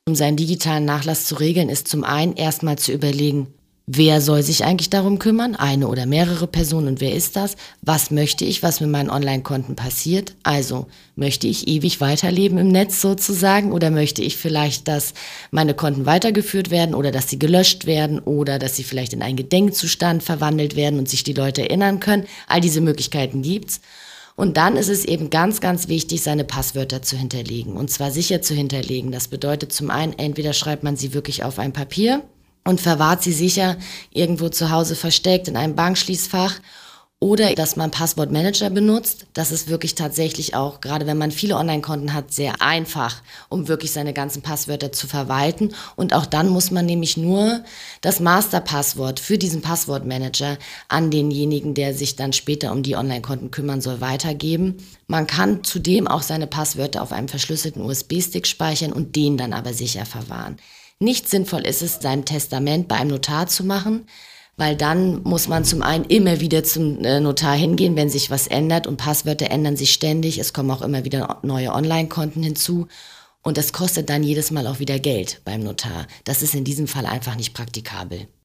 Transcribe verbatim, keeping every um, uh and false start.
Um seinen digitalen Nachlass zu regeln, ist zum einen erstmal zu überlegen, wer soll sich eigentlich darum kümmern? Eine oder mehrere Personen, und wer ist das? Was möchte ich, was mit meinen Online-Konten passiert? Also, möchte ich ewig weiterleben im Netz sozusagen, oder möchte ich vielleicht, dass meine Konten weitergeführt werden oder dass sie gelöscht werden oder dass sie vielleicht in einen Gedenkzustand verwandelt werden und sich die Leute erinnern können? All diese Möglichkeiten gibt's. Und dann ist es eben ganz, ganz wichtig, seine Passwörter zu hinterlegen, und zwar sicher zu hinterlegen. Das bedeutet zum einen, entweder schreibt man sie wirklich auf ein Papier und verwahrt sie sicher irgendwo zu Hause versteckt in einem Bankschließfach, oder dass man Passwortmanager benutzt. Das ist wirklich tatsächlich auch, gerade wenn man viele Online-Konten hat, sehr einfach, um wirklich seine ganzen Passwörter zu verwalten. Und auch dann muss man nämlich nur das Masterpasswort für diesen Passwortmanager an denjenigen, der sich dann später um die Online-Konten kümmern soll, weitergeben. Man kann zudem auch seine Passwörter auf einem verschlüsselten U S B-Stick speichern und den dann aber sicher verwahren. Nicht sinnvoll ist es, sein Testament bei einem Notar zu machen, weil dann muss man zum einen immer wieder zum Notar hingehen, wenn sich was ändert, und Passwörter ändern sich ständig. Es kommen auch immer wieder neue Online-Konten hinzu und das kostet dann jedes Mal auch wieder Geld beim Notar. Das ist in diesem Fall einfach nicht praktikabel.